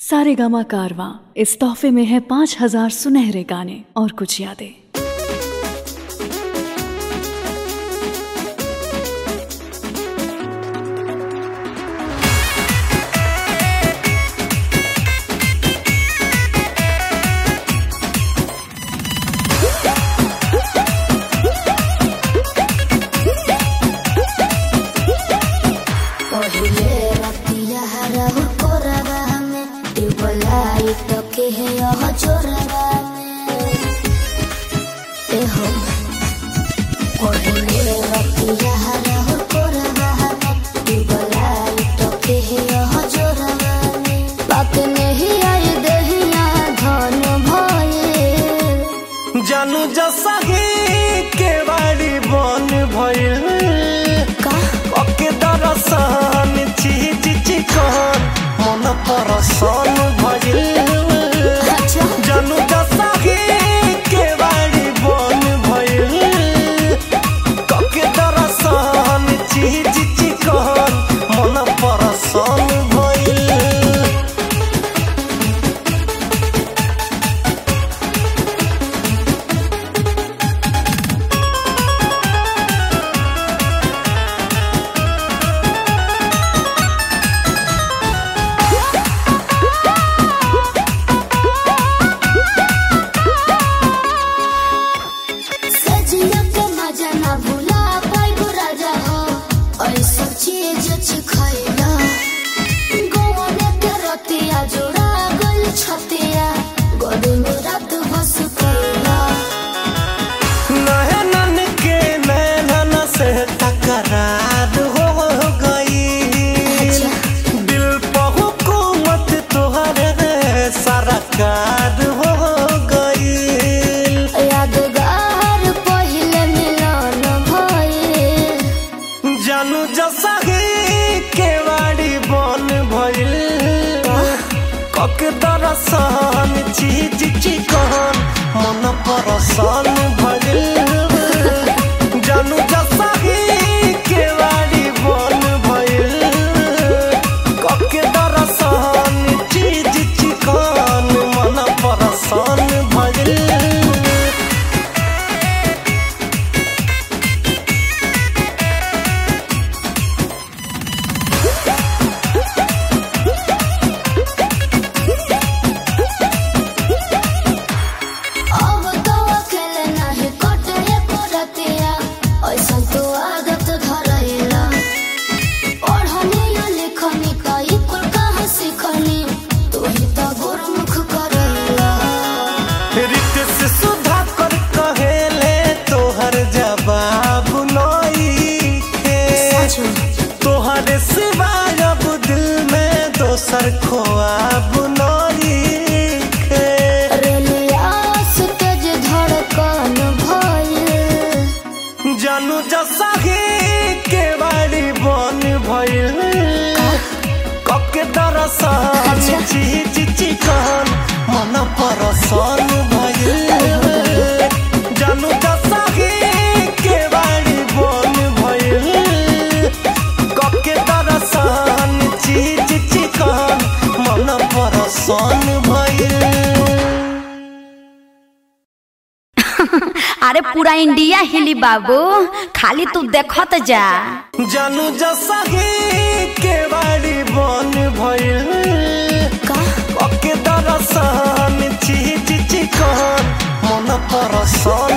सारेगामा कारवां इस तोहफे में है 5000 सुनहरे गाने और कुछ यादें। जानू जसा के बाड़ी बन भइल ओके दरसन चीज चिकन मन परसन भइल। जानू जसा के बाड़ी बन भइल ओके दरसन चीज चिकन मन परसन भइल। तकरार हो गई दिल पर हुकूमत तोहरे सरकार हो गई। यादगार पहले मिलन भइल जानू जसा के बाड़ी बन भइल कके दरसन चीज चिकन मन परसन भइल। जानू जसा के बाड़ी बन भइल कके दरसन चीज चिकन मन परसन भइल। तोहरे सिवाय अब दिल में दोसर ख्वाब नइखे। रेलियास तेज धड़कन भइल जानू जसा के बाड़ी बन भइल कके दरसन चीज चिकन मन परसन भइल। जानू जसा के बाड़ी बन भइल कके दरसन चीज चिकन मन परसन भइल। अरे पूरा इंडिया हिली बाबू, खाली तू देखत जा। जानू जसा के बाड़ी बन भइल कके दरसन चीज चिकन मन परसन